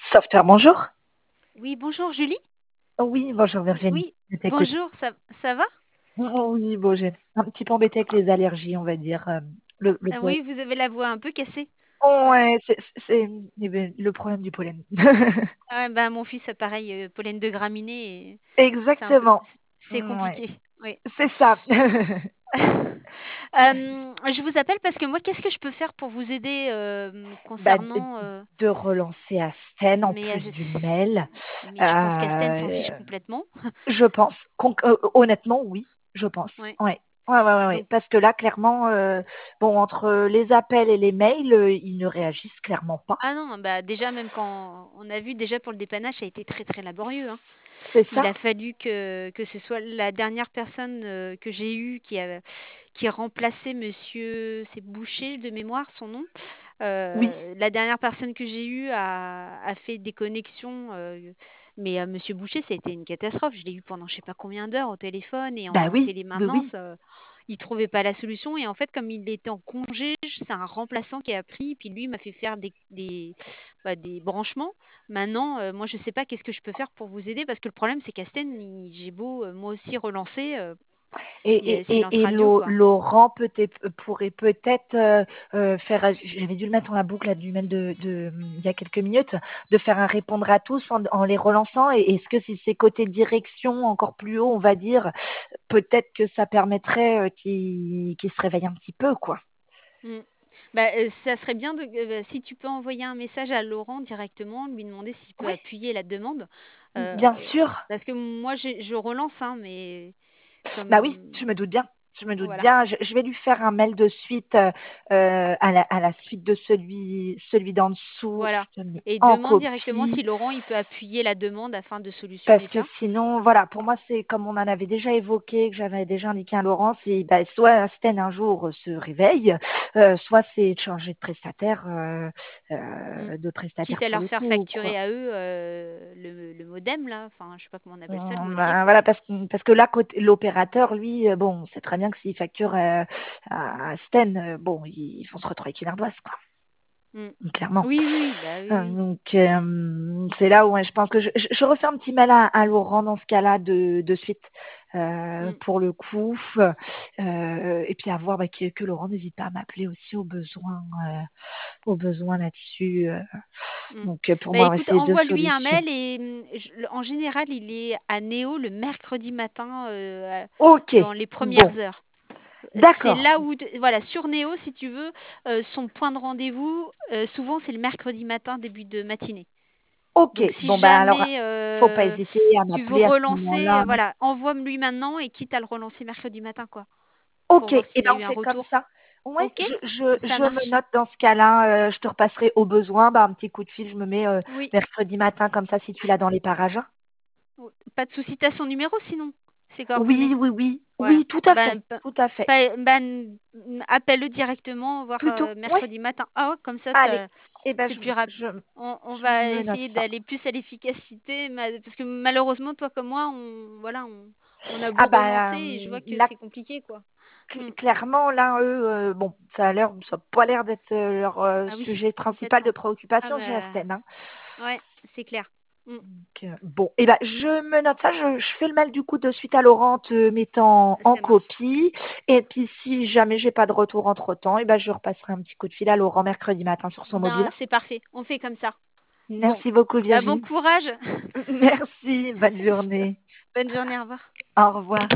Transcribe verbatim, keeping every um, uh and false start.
Software, bonjour. Oui, bonjour Julie. Oui, bonjour Virginie, Oui, je t'écoute. bonjour, ça, ça va? Oui, bon, j'ai un petit peu embêté avec les allergies, on va dire. euh, le, le Ah pollen. oui, vous avez la voix un peu cassée. Ouais, c'est c'est- eh ben, le problème du pollen. Ah, bah, mon fils a pareil, euh, pollen de graminée, et c'est un peu, Exactement. c'est Ouais, compliqué. Oui. c'est ça. Euh, je vous appelle parce que moi, qu'est-ce que je peux faire pour vous aider euh, Bah, de, concernant euh, de relancer Asten en mais, plus euh, du mail. mais je pense qu'Asten s'en fiche Euh, complètement. je pense. Con- euh, honnêtement, oui, je pense. Ouais. Ouais. Ouais, ouais, ouais, ouais. Donc, Parce que là, clairement, euh, bon, entre les appels et les mails, euh, ils ne réagissent clairement pas. ah non, bah déjà même quand on a vu déjà pour le dépannage, ça a été très très laborieux, hein. C'est Il ça? a fallu que, que ce soit la dernière personne euh, que j'ai eue qui a, qui a remplacé monsieur, c'est Boucher de mémoire son nom. Oui. Euh, la dernière personne que j'ai eue a, a fait des connexions, euh, mais euh, monsieur Boucher, ça a été une catastrophe. Je l'ai eu pendant je sais pas combien d'heures au téléphone et Bah en oui, oui, oui. télémaintenance. Euh, il trouvait pas la solution et en fait, comme il était en congé, c'est un remplaçant qui a pris, puis lui il m'a fait faire des, des, bah, des branchements. Maintenant, euh, moi je sais pas qu'est-ce que je peux faire pour vous aider parce que le problème c'est qu'Asten, il- j'ai beau euh, moi aussi relancer, euh, Et, il y a- et, c'est et, et l'intra-radio Lau- quoi. Laurent peut-être pourrait peut-être euh, euh, faire, j'avais dû le mettre dans la boucle là, du mail de, de il y a quelques minutes, de faire un répondre à tous en, en les relançant. Et est-ce que si c'est côté direction encore plus haut, on va dire, peut-être que ça permettrait euh, qu'ils qu'ils se réveillent un petit peu, quoi. Mm. Bah, euh, ça serait bien de, euh, bah, si tu peux envoyer un message à Laurent directement, lui demander s'il peut Oui, appuyer la demande. bien Euh, sûr. Parce que moi, j'ai- je relance, hein, mais Bah oui, comme... je me doute bien. Je me doute Voilà. bien. Je, je vais lui faire un mail de suite euh, euh, à, la, à la suite de celui, celui d'en dessous. Voilà. Je te mets Et en demande directement copie. si Laurent, il peut appuyer la demande afin de Parce solutionner que ça. sinon, voilà, pour moi, c'est comme on en avait déjà évoqué, que j'avais déjà indiqué à Laurent, c'est bah, soit Sten un jour euh, se réveille, euh, soit c'est de changer de prestataire, euh, Mm. euh, de prestataire Quitte à pour leur le faire coup, facturer quoi. à eux euh, le, le modem, là. Enfin, je sais pas comment on appelle ça, le Hum, modem. ben, voilà, parce, que- parce que là, côté l'opérateur, lui, euh, bon, c'est très bien que s'il facture euh, à Sten, euh, bon, ils, ils vont se retrouver avec une ardoise, quoi. Mm. Clairement. Oui, oui, oui, bah oui, Euh, oui. Donc, euh, c'est là où ouais, je pense que je, je, je refais un petit mail à, à Laurent dans ce cas-là de, de suite euh, Mm. pour le coup. Euh, et puis à voir bah, que, que Laurent n'hésite pas à m'appeler aussi au besoin, euh, au besoin là-dessus. euh. Mm. Donc, euh, pour Bah moi, ouais, écoute, c'est deux envoie-lui un solutions. mail et mm, je- le- en général, il est à Néo le mercredi matin euh, à- Ok, dans les bon, premières heures. C'est d'accord. là où, t- voilà, sur Néo, si tu veux, euh, son point de rendez-vous, euh, souvent c'est le mercredi matin, début de matinée. Ok, Donc si bon, bah alors, jamais faut pas euh, hésiter à tu veux m'appeler à ce relancer, moment-là. euh, voilà, envoie-lui maintenant et quitte à le relancer mercredi matin, quoi, pour Ok, et voir eh s'il y ben a on eu un fait comme retour. ça. Ouais, Ok? je, je, Ça je me marche? note dans ce cas-là, euh, je te repasserai au besoin, bah, un petit coup de fil, je me mets euh, Oui. mercredi matin comme ça si tu l'as dans les parages. Ou- Pas de souci, t'as son numéro sinon, ses Oui, coordonnées. oui, oui, Voilà. oui, tout à fait, Ben, pe- tout à fait. pe- ben, mm, appelle-le directement, voir Plutôt, euh, ouais, mercredi matin. Ah ouais, comme ça, allez, ça- et ben c'est je, plus rapide. je, On, on je va me note essayer ça. d'aller plus à l'efficacité, ma- parce que malheureusement, toi comme moi, on, voilà, on, on a Ah beau relancer bah et je vois euh, que là, c'est compliqué, quoi. cl- Mm. clairement, là, eux, euh, bon, ça a l'air, ça a pas l'air d'être euh, leur euh, Ah oui, sujet principal de complètement. Ah préoccupation chez bah, Asten, hein. ouais, c'est clair. Mm. Donc, euh, bon, et ben je me note ça, je, je fais le mail du coup de suite à Laurent te mettant en Ça marche. copie. Et puis si jamais j'ai pas de retour entre temps, et ben je repasserai un petit coup de fil à Laurent mercredi matin sur son Ben, mobile. c'est parfait. On fait comme ça. Bon, Merci beaucoup bah bon Virginie. courage. Merci, bonne journée. Bonne journée, au revoir. Au revoir.